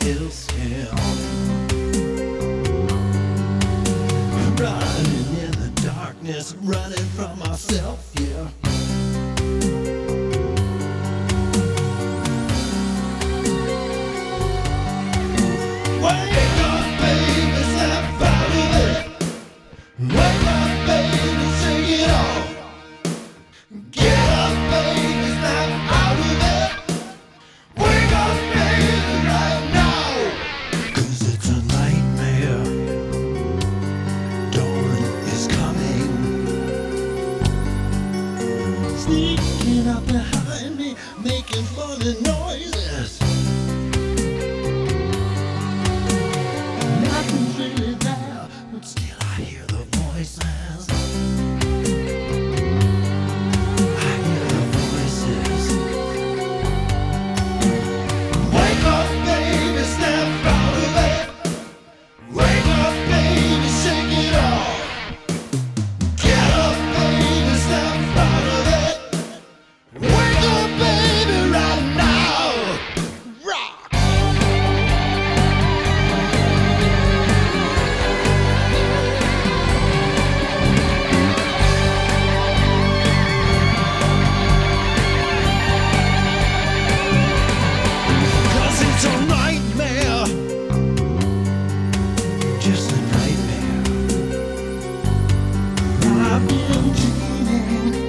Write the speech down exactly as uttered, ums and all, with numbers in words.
is hell. Running in the darkness, running from myself, yeah. Wake up, baby, snap out of it. Wake up, baby, shake it off. Get up, baby, snap out of it. Wake up, baby, right now. 'Cause it's a nightmare. Dawn is coming. Sneaking up behind me, making funny noises. Nothing's really there, but still I hear the voices. I hear the voices. Wake up, baby, snap out of it. Wake up, baby, shake it off. Get up, baby, snap out of it. Wake up, baby, right now. Rock. Cause it's a nightmare. Just a nightmare. I've been dreaming.